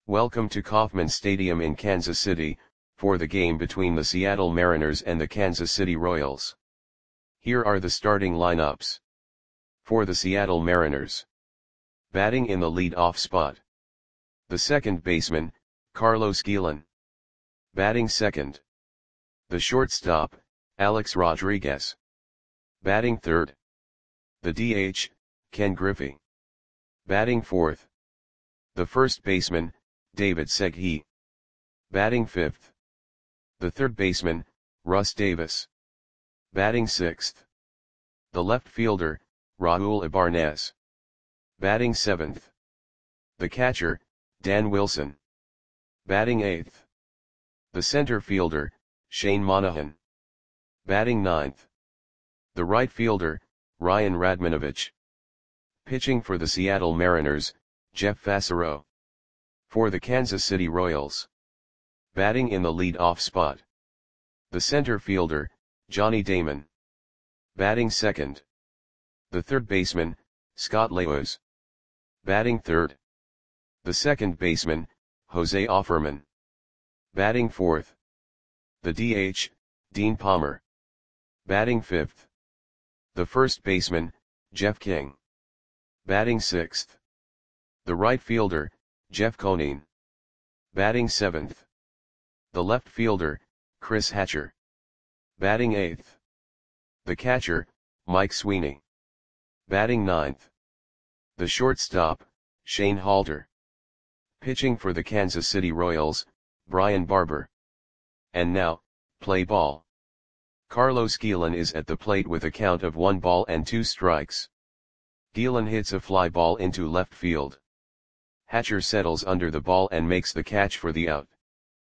Welcome to Kauffman Stadium in Kansas City, for the game between the Seattle Mariners and the Kansas City Royals. Here are the starting lineups. For the Seattle Mariners. Batting in the lead-off spot. The second baseman, Carlos Guillen. Batting second. The shortstop, Alex Rodriguez. Batting third. The DH, Ken Griffey. Batting fourth. The first baseman, David Segui. Batting fifth. The third baseman, Russ Davis. Batting sixth. The left fielder, Raul Ibanez. Batting seventh. The catcher, Dan Wilson. Batting eighth. The center fielder, Shane Monahan. Batting ninth. The right fielder, Ryan Radmanovich. Pitching for the Seattle Mariners, Jeff Fassero. For the Kansas City Royals. Batting in the lead-off spot. The center fielder, Johnny Damon. Batting second. The third baseman, Scott Laos. Batting third. The second baseman, Jose Offerman. Batting fourth. The DH, Dean Palmer. Batting fifth. The first baseman, Jeff King. Batting sixth. The right fielder, Jeff Conine. Batting seventh. The left fielder, Chris Hatcher. Batting eighth. The catcher, Mike Sweeney. Batting ninth. The shortstop, Shane Halter. Pitching for the Kansas City Royals, Brian Barber. And now, play ball. Carlos Guillen is at the plate with a count of 1 ball and 2 strikes. Guillen hits a fly ball into left field. Hatcher settles under the ball and makes the catch for the out.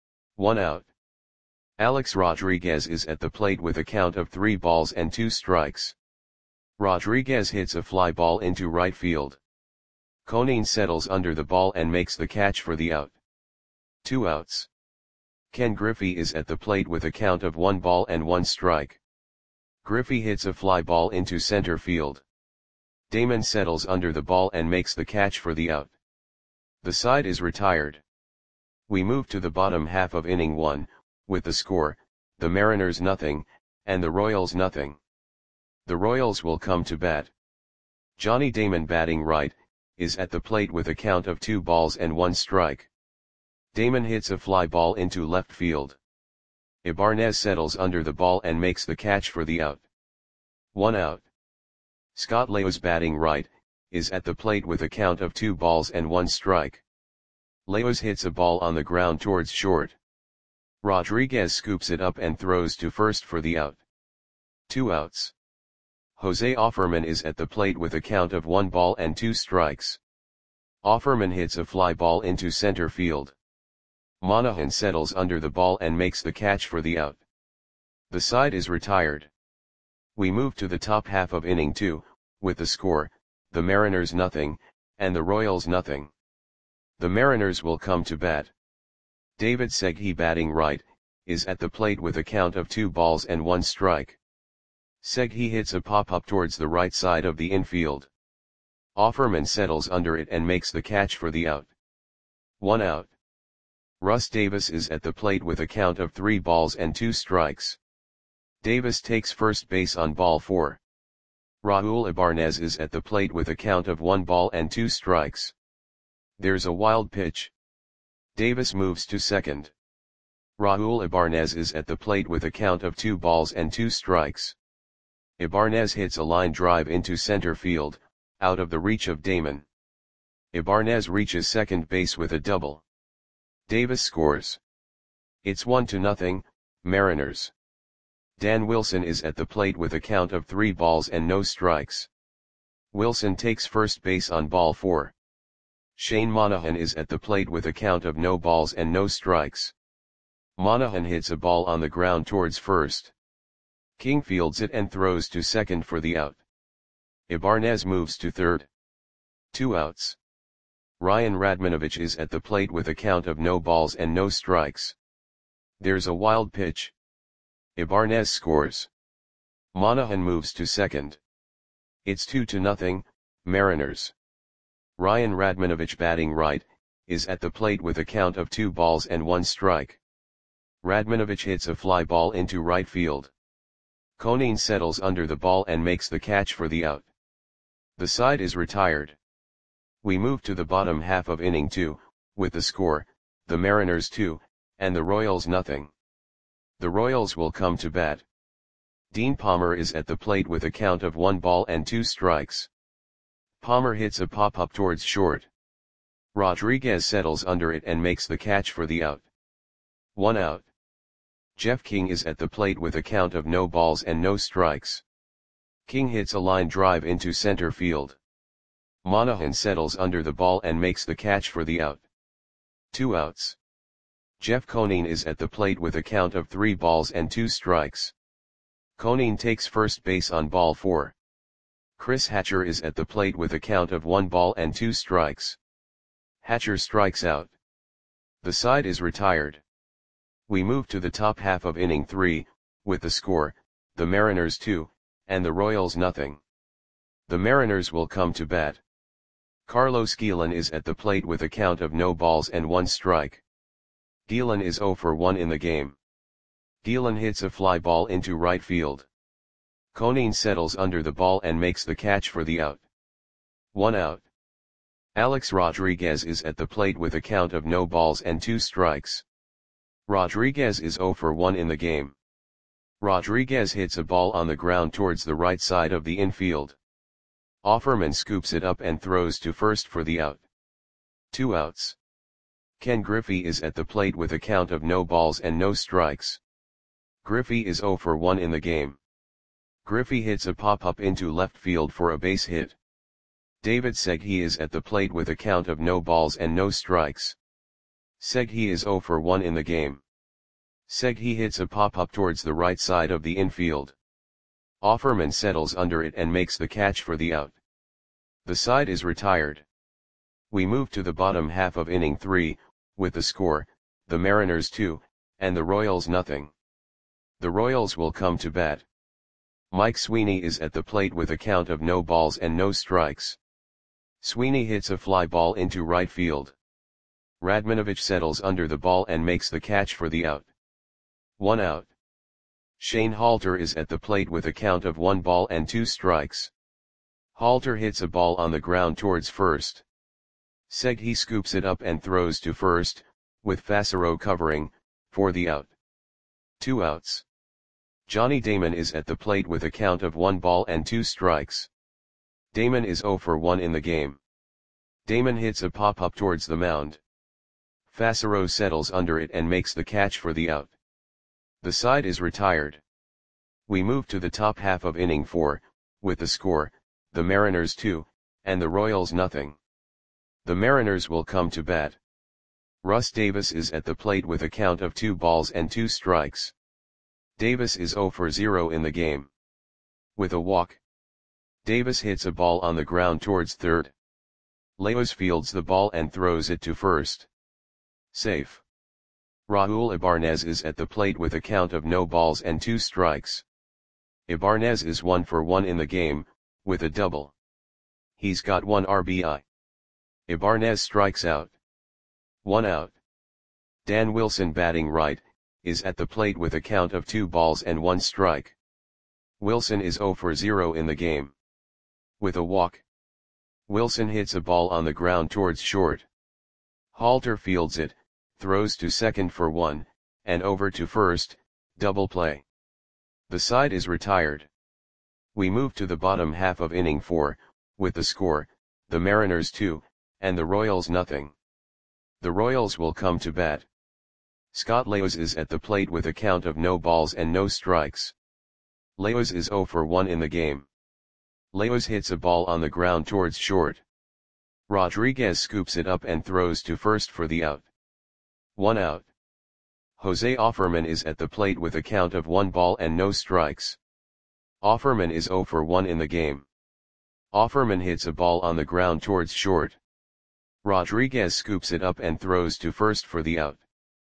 1 out. Alex Rodriguez is at the plate with a count of 3 balls and 2 strikes. Rodriguez hits a fly ball into right field. Conine settles under the ball and makes the catch for the out. 2 outs. Ken Griffey is at the plate with a count of 1 ball and 1 strike. Griffey hits a fly ball into center field. Damon settles under the ball and makes the catch for the out. The side is retired. We move to the bottom half of inning 1, with the score, the Mariners nothing, and the Royals nothing. The Royals will come to bat. Johnny Damon batting right, is at the plate with a count of 2 balls and 1 strike. Damon hits a fly ball into left field. Ibanez settles under the ball and makes the catch for the out. 1 out. Scott Laos batting right, is at the plate with a count of 2 balls and 1 strike. Laos hits a ball on the ground towards short. Rodriguez scoops it up and throws to first for the out. 2 outs. Jose Offerman is at the plate with a count of 1 ball and 2 strikes. Offerman hits a fly ball into center field. Monahan settles under the ball and makes the catch for the out. The side is retired. We move to the top half of inning 2, with the score, the Mariners nothing, and the Royals nothing. The Mariners will come to bat. David Segui batting right, is at the plate with a count of 2 balls and 1 strike. Segui hits a pop-up towards the right side of the infield. Offerman settles under it and makes the catch for the out. 1 out. Russ Davis is at the plate with a count of 3 balls and 2 strikes. Davis takes first base on ball 4. Raul Ibanez is at the plate with a count of 1 ball and 2 strikes. There's a wild pitch. Davis moves to second. Raul Ibanez is at the plate with a count of 2 balls and 2 strikes. Ibanez hits a line drive into center field, out of the reach of Damon. Ibanez reaches second base with a double. Davis scores. It's 1-0, Mariners. Dan Wilson is at the plate with a count of 3 balls and no strikes. Wilson takes first base on ball 4. Shane Monahan is at the plate with a count of no balls and no strikes. Monahan hits a ball on the ground towards first. King fields it and throws to second for the out. Ibanez moves to third. 2 outs. Ryan Radmanovich is at the plate with a count of no balls and no strikes. There's a wild pitch. Ibanez scores. Monahan moves to second. It's 2-0, Mariners. Ryan Radmanovich batting right, is at the plate with a count of 2 balls and 1 strike. Radmanovich hits a fly ball into right field. Konin settles under the ball and makes the catch for the out. The side is retired. We move to the bottom half of inning 2, with the score, the Mariners 2, and the Royals nothing. The Royals will come to bat. Dean Palmer is at the plate with a count of 1 ball and 2 strikes. Palmer hits a pop-up towards short. Rodriguez settles under it and makes the catch for the out. 1 out. Jeff King is at the plate with a count of no balls and no strikes. King hits a line drive into center field. Monahan settles under the ball and makes the catch for the out. 2 outs. Jeff Konin is at the plate with a count of 3 balls and 2 strikes. Konin takes first base on ball 4. Chris Hatcher is at the plate with a count of 1 ball and 2 strikes. Hatcher strikes out. The side is retired. We move to the top half of inning 3, with the score, the Mariners 2, and the Royals nothing. The Mariners will come to bat. Carlos Guillen is at the plate with a count of no balls and 1 strike. Guillen is 0 for 1 in the game. Guillen hits a fly ball into right field. Konin settles under the ball and makes the catch for the out. 1 out. Alex Rodriguez is at the plate with a count of no balls and 2 strikes. Rodriguez is 0 for 1 in the game. Rodriguez hits a ball on the ground towards the right side of the infield. Offerman scoops it up and throws to first for the out. 2 outs. Ken Griffey is at the plate with a count of no balls and no strikes. Griffey is 0 for 1 in the game. Griffey hits a pop-up into left field for a base hit. David Segui is at the plate with a count of no balls and no strikes. Segui is 0 for 1 in the game. Segui hits a pop-up towards the right side of the infield. Offerman settles under it and makes the catch for the out. The side is retired. We move to the bottom half of inning 3, with the score, the Mariners 2, and the Royals nothing. The Royals will come to bat. Mike Sweeney is at the plate with a count of no balls and no strikes. Sweeney hits a fly ball into right field. Radmanovich settles under the ball and makes the catch for the out. 1 out. Shane Halter is at the plate with a count of 1 ball and 2 strikes. Halter hits a ball on the ground towards first. Segui scoops it up and throws to first, with Fassero covering, for the out. 2 outs. Johnny Damon is at the plate with a count of 1 ball and 2 strikes. Damon is 0 for 1 in the game. Damon hits a pop-up towards the mound. Fassero settles under it and makes the catch for the out. The side is retired. We move to the top half of inning 4, with the score, the Mariners 2, and the Royals nothing. The Mariners will come to bat. Russ Davis is at the plate with a count of 2 balls and 2 strikes. Davis is 0 for 0 in the game. With a walk, Davis hits a ball on the ground towards third. Leos fields the ball and throws it to first. Safe. Raul Ibanez is at the plate with a count of no balls and 2 strikes. Ibanez is 1 for 1 in the game, with a double. He's got 1 RBI. Ibanez strikes out. 1 out. Dan Wilson batting right, is at the plate with a count of 2 balls and 1 strike. Wilson is 0 for 0 in the game. With a walk, Wilson hits a ball on the ground towards short. Halter fields it, throws to second for 1, and over to first, double play. The side is retired. We move to the bottom half of inning 4, with the score, the Mariners 2, and the Royals nothing. The Royals will come to bat. Scott Leos is at the plate with a count of no balls and no strikes. Leos is 0 for 1 in the game. Leos hits a ball on the ground towards short. Rodriguez scoops it up and throws to first for the out. 1 out. Jose Offerman is at the plate with a count of 1 ball and no strikes. Offerman is 0 for 1 in the game. Offerman hits a ball on the ground towards short. Rodriguez scoops it up and throws to first for the out.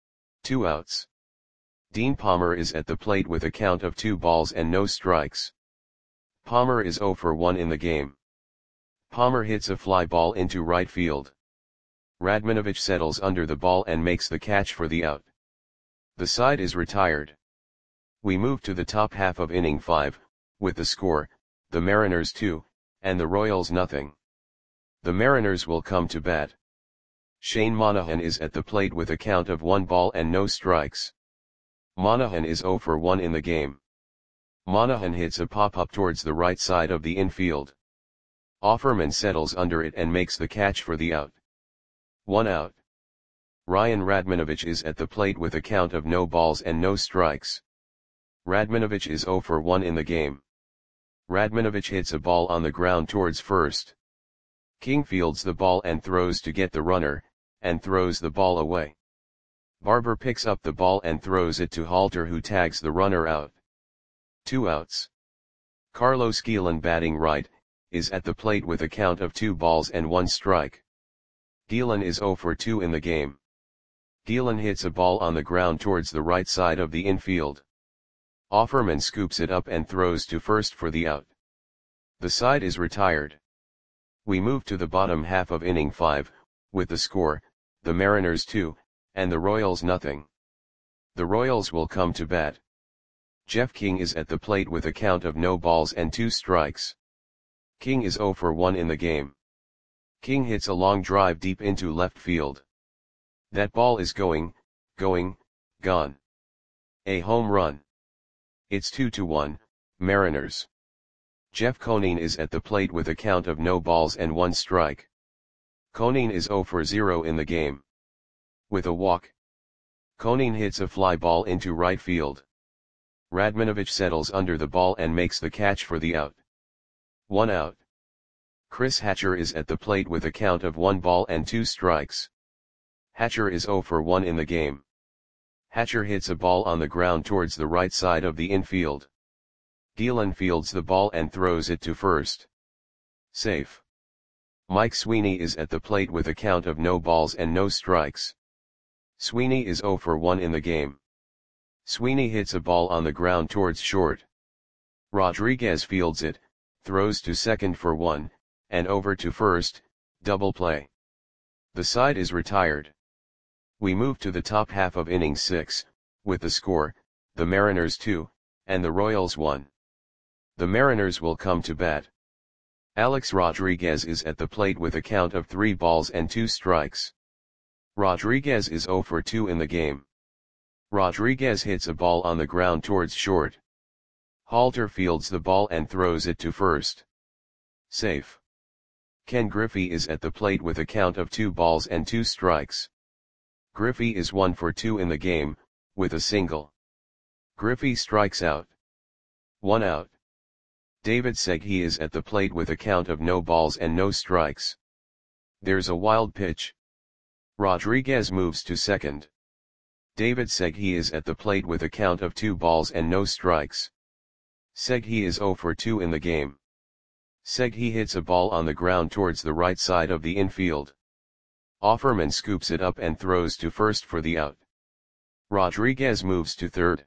2 outs. Dean Palmer is at the plate with a count of 2 balls and no strikes. Palmer is 0 for 1 in the game. Palmer hits a fly ball into right field. Radmanovich settles under the ball and makes the catch for the out. The side is retired. We move to the top half of inning 5, with the score, the Mariners 2, and the Royals nothing. The Mariners will come to bat. Shane Monahan is at the plate with a count of 1 ball and no strikes. Monahan is 0 for 1 in the game. Monahan hits a pop-up towards the right side of the infield. Offerman settles under it and makes the catch for the out. 1 out. Ryan Radmanovich is at the plate with a count of no balls and no strikes. Radmanovich is 0 for 1 in the game. Radmanovich hits a ball on the ground towards first. King fields the ball and throws to get the runner, and throws the ball away. Barber picks up the ball and throws it to Halter, who tags the runner out. 2 outs. Carlos Guillen, batting right, is at the plate with a count of 2 balls and 1 strike. Guillen is 0 for 2 in the game. Guillen hits a ball on the ground towards the right side of the infield. Offerman scoops it up and throws to first for the out. The side is retired. We move to the bottom half of inning 5, with the score, the Mariners 2, and the Royals nothing. The Royals will come to bat. Jeff King is at the plate with a count of no balls and 2 strikes. King is 0 for 1 in the game. King hits a long drive deep into left field. That ball is gone. A home run. It's 2-1, Mariners. Jeff Conine is at the plate with a count of no balls and 1 strike. Conine is 0 for 0 in the game. With a walk, Conine hits a fly ball into right field. Radmanovich settles under the ball and makes the catch for the out. 1 out. Chris Hatcher is at the plate with a count of 1 ball and 2 strikes. Hatcher is 0 for 1 in the game. Hatcher hits a ball on the ground towards the right side of the infield. Guillen fields the ball and throws it to first. Safe. Mike Sweeney is at the plate with a count of no balls and no strikes. Sweeney is 0 for 1 in the game. Sweeney hits a ball on the ground towards short. Rodriguez fields it, throws to second for 1, and over to first, double play. The side is retired. We move to the top half of inning 6, with the score, the Mariners 2, and the Royals 1. The Mariners will come to bat. Alex Rodriguez is at the plate with a count of 3 balls and 2 strikes. Rodriguez is 0 for 2 in the game. Rodriguez hits a ball on the ground towards short. Halter fields the ball and throws it to first. Safe. Ken Griffey is at the plate with a count of 2 balls and 2 strikes. Griffey is 1 for 2 in the game, with a single. Griffey strikes out. 1 out. David Segui is at the plate with a count of no balls and no strikes. There's a wild pitch. Rodriguez moves to second. David Segui is at the plate with a count of 2 balls and no strikes. Segui is 0 for 2 in the game. Segui hits a ball on the ground towards the right side of the infield. Offerman scoops it up and throws to first for the out. Rodriguez moves to third.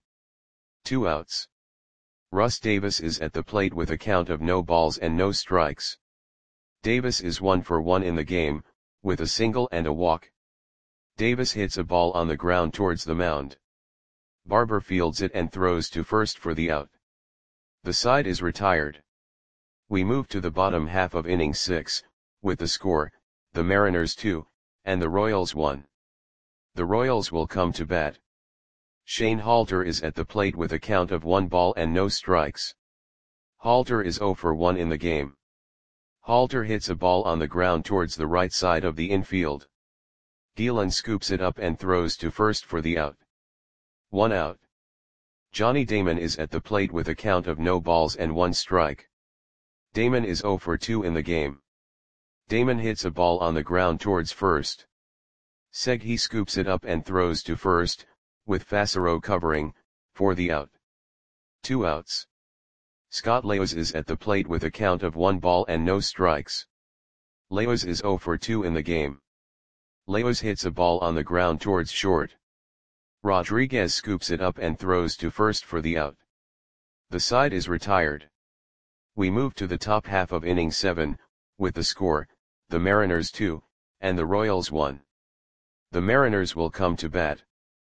2 outs. Russ Davis is at the plate with a count of no balls and no strikes. Davis is 1 for 1 in the game, with a single and a walk. Davis hits a ball on the ground towards the mound. Barber fields it and throws to first for the out. The side is retired. We move to the bottom half of inning 6, with the score, the Mariners 2, and the Royals 1. The Royals will come to bat. Shane Halter is at the plate with a count of 1 ball and no strikes. Halter is 0 for 1 in the game. Halter hits a ball on the ground towards the right side of the infield. Guillen scoops it up and throws to first for the out. 1 out. Johnny Damon is at the plate with a count of no balls and 1 strike. Damon is 0 for 2 in the game. Damon hits a ball on the ground towards first. Segui scoops it up and throws to first, with Fassero covering, for the out. 2 outs. Scott Leos is at the plate with a count of 1 ball and no strikes. Leos is 0 for 2 in the game. Leos hits a ball on the ground towards short. Rodriguez scoops it up and throws to first for the out. The side is retired. We move to the top half of inning 7, with the score, the Mariners 2, and the Royals 1. The Mariners will come to bat.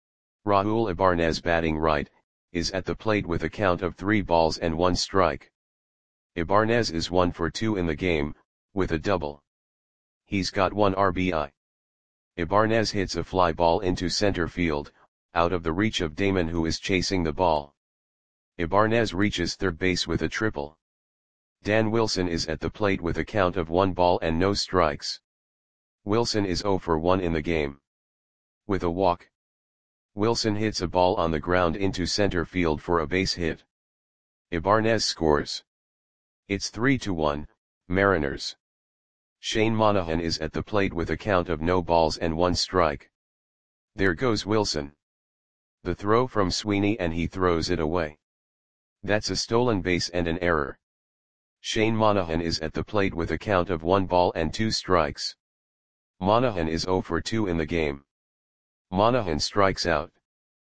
Raul Ibanez batting right, is at the plate with a count of 3 balls and 1 strike. Ibanez is 1 for 2 in the game, with a double. He's got 1 RBI. Ibanez hits a fly ball into center field, out of the reach of Damon, who is chasing the ball. Ibanez reaches third base with a triple. Dan Wilson is at the plate with a count of 1 ball and no strikes. Wilson is 0 for 1 in the game. With a walk, Wilson hits a ball on the ground into center field for a base hit. Ibanez scores. It's 3-1, Mariners. Shane Monahan is at the plate with a count of no balls and 1 strike. There goes Wilson. The throw from Sweeney, and he throws it away. That's a stolen base and an error. Shane Monahan is at the plate with a count of 1 ball and 2 strikes. Monahan is 0 for 2 in the game. Monahan strikes out.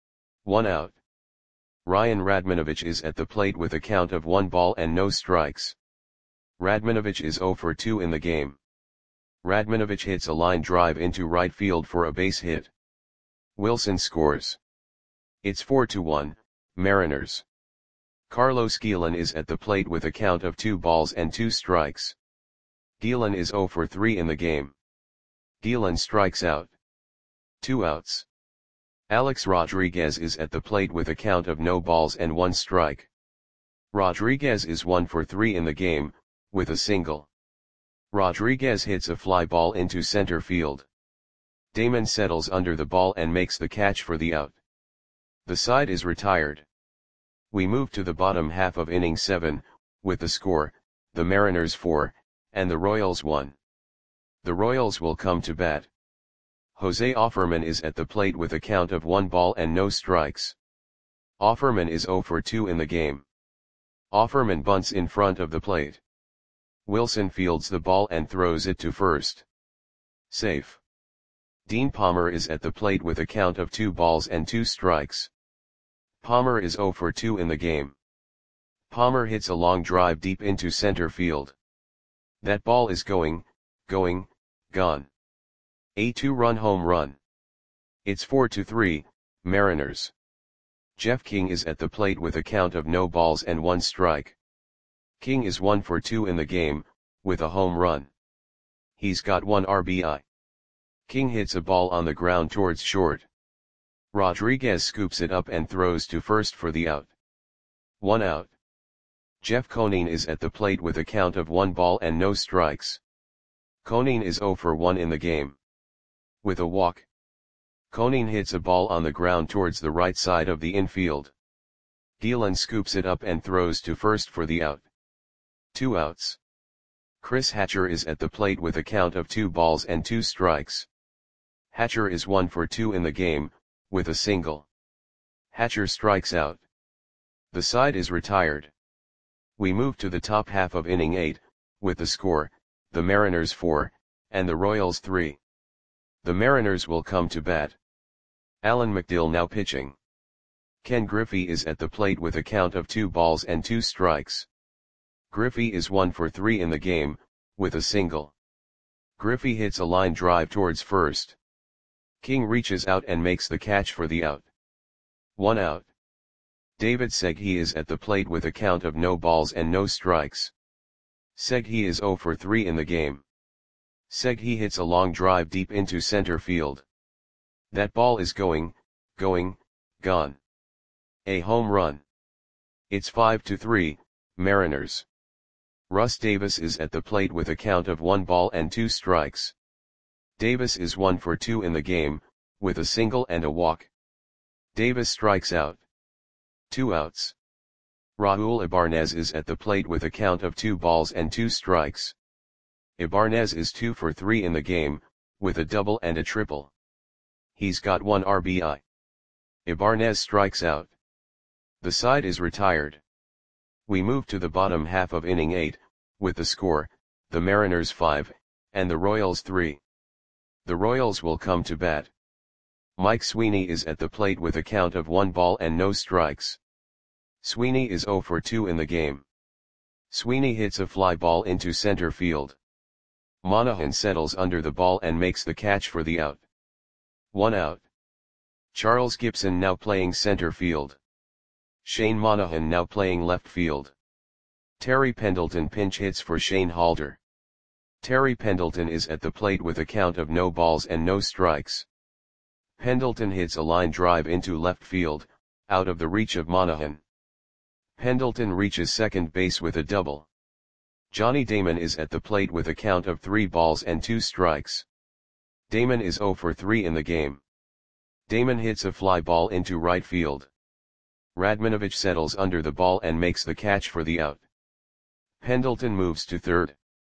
1 out. Ryan Radmanovich is at the plate with a count of 1 ball and no strikes. Radmanovich is 0 for 2 in the game. Radmanovich hits a line drive into right field for a base hit. Wilson scores. It's 4-1, Mariners. Carlos Guillen is at the plate with a count of 2 balls and 2 strikes. Guillen is 0 for 3 in the game. Guillen strikes out. 2 outs. Alex Rodriguez is at the plate with a count of no balls and 1 strike. Rodriguez is 1 for 3 in the game, with a single. Rodriguez hits a fly ball into center field. Damon settles under the ball and makes the catch for the out. The side is retired. We move to the bottom half of inning 7, with the score, the Mariners 4, and the Royals 1. The Royals will come to bat. Jose Offerman is at the plate with a count of 1 ball and no strikes. Offerman is 0 for 2 in the game. Offerman bunts in front of the plate. Wilson fields the ball and throws it to first. Safe. Dean Palmer is at the plate with a count of 2 balls and 2 strikes. Palmer is 0 for 2 in the game. Palmer hits a long drive deep into center field. That ball is going, gone. A 2-run home run. It's 4-3, Mariners. Jeff King is at the plate with a count of no balls and 1 strike. King is 1 for 2 in the game, with a home run. He's got 1 RBI. King hits a ball on the ground towards short. Rodriguez scoops it up and throws to first for the out. 1 out. Jeff Conine is at the plate with a count of 1 ball and no strikes. Conine is 0 for 1 in the game. With a walk, Conine hits a ball on the ground towards the right side of the infield. Guillen scoops it up and throws to first for the out. 2 outs. Chris Hatcher is at the plate with a count of 2 balls and 2 strikes. Hatcher is 1 for 2 in the game, with a single. Hatcher strikes out. The side is retired. We move to the top half of inning 8, with the score, the Mariners 4, and the Royals 3. The Mariners will come to bat. Alan McDill now pitching. Ken Griffey is at the plate with a count of 2 balls and 2 strikes. Griffey is 1 for 3 in the game, with a single. Griffey hits a line drive towards first. King reaches out and makes the catch for the out. 1 out. David Segui is at the plate with a count of no balls and no strikes. Segui is 0 for 3 in the game. Segui hits a long drive deep into center field. That ball is going, gone. A home run. It's 5-3, Mariners. Russ Davis is at the plate with a count of 1 ball and 2 strikes. Davis is 1 for 2 in the game, with a single and a walk. Davis strikes out. 2 outs. Raul Ibanez is at the plate with a count of 2 balls and 2 strikes. Ibanez is 2 for 3 in the game, with a double and a triple. He's got 1 RBI. Ibanez strikes out. The side is retired. We move to the bottom half of inning 8, with the score, the Mariners 5, and the Royals 3. The Royals will come to bat. Mike Sweeney is at the plate with a count of 1 ball and no strikes. Sweeney is 0 for 2 in the game. Sweeney hits a fly ball into center field. Monahan settles under the ball and makes the catch for the out. 1 out. Charles Gibson now playing center field. Shane Monahan now playing left field. Terry Pendleton pinch hits for Shane Halder. Terry Pendleton is at the plate with a count of no balls and no strikes. Pendleton hits a line drive into left field, out of the reach of Monahan. Pendleton reaches second base with a double. Johnny Damon is at the plate with a count of 3 balls and 2 strikes. Damon is 0 for 3 in the game. Damon hits a fly ball into right field. Radmanovich settles under the ball and makes the catch for the out. Pendleton moves to third.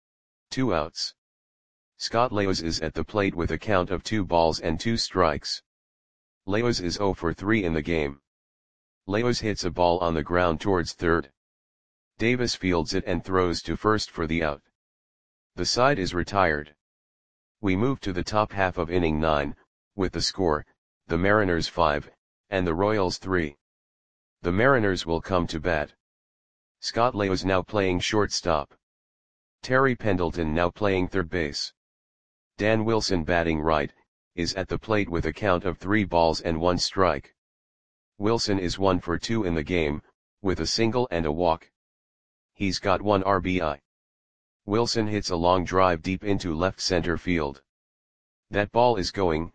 2 outs. Scott Leos is at the plate with a count of 2 balls and 2 strikes. Leos is 0 for 3 in the game. Leos hits a ball on the ground towards third. Davis fields it and throws to first for the out. The side is retired. We move to the top half of inning 9, with the score, the Mariners 5, and the Royals 3. The Mariners will come to bat. Scott Leos now playing shortstop. Terry Pendleton now playing third base. Dan Wilson batting right, is at the plate with a count of 3 balls and 1 strike. Wilson is 1 for 2 in the game, with a single and a walk. He's got 1 RBI. Wilson hits a long drive deep into left center field. That ball is going,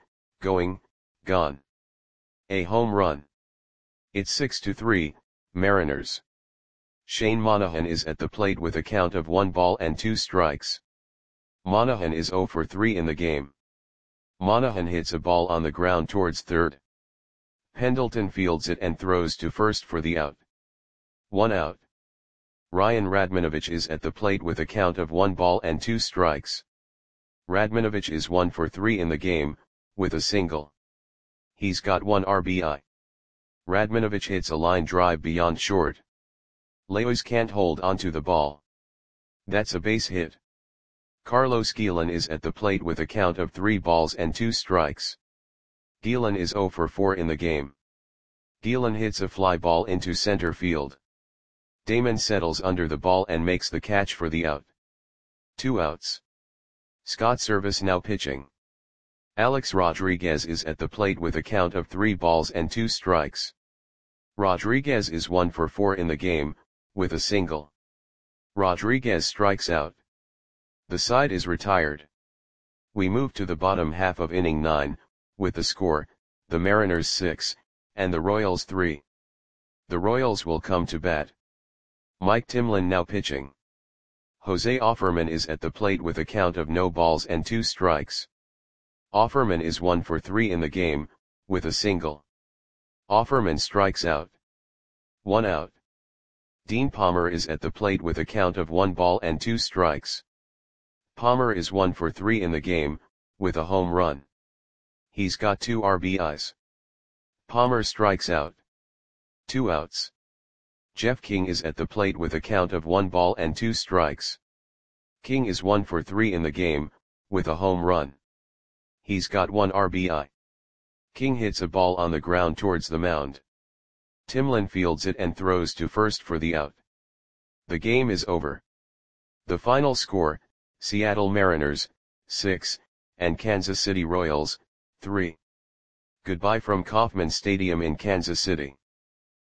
gone. A home run. It's 6-3, Mariners. Shane Monahan is at the plate with a count of 1 ball and 2 strikes. Monahan is 0 for 3 in the game. Monahan hits a ball on the ground towards third. Pendleton fields it and throws to first for the out. 1 out. Ryan Radmanovich is at the plate with a count of 1 ball and 2 strikes. Radmanovich is 1 for 3 in the game, with a single. He's got 1 RBI. Radmanovich hits a line drive beyond short. Leos can't hold onto the ball. That's a base hit. Carlos Guillen is at the plate with a count of 3 balls and 2 strikes. Guillen is 0 for 4 in the game. Guillen hits a fly ball into center field. Damon settles under the ball and makes the catch for the out. 2 outs. Scott Servais now pitching. Alex Rodriguez is at the plate with a count of 3 balls and 2 strikes. Rodriguez is 1 for 4 in the game, with a single. Rodriguez strikes out. The side is retired. We move to the bottom half of inning 9, with the score, the Mariners 6, and the Royals 3. The Royals will come to bat. Mike Timlin now pitching. Jose Offerman is at the plate with a count of no balls and 2 strikes. Offerman is 1 for 3 in the game, with a single. Offerman strikes out. 1 out. Dean Palmer is at the plate with a count of 1 ball and 2 strikes. Palmer is 1 for 3 in the game, with a home run. He's got 2 RBIs. Palmer strikes out. 2 outs. Jeff King is at the plate with a count of 1 ball and 2 strikes. King is 1 for 3 in the game, with a home run. He's got 1 RBI. King hits a ball on the ground towards the mound. Timlin fields it and throws to first for the out. The game is over. The final score, Seattle Mariners, 6, and Kansas City Royals, 3. Goodbye from Kauffman Stadium in Kansas City.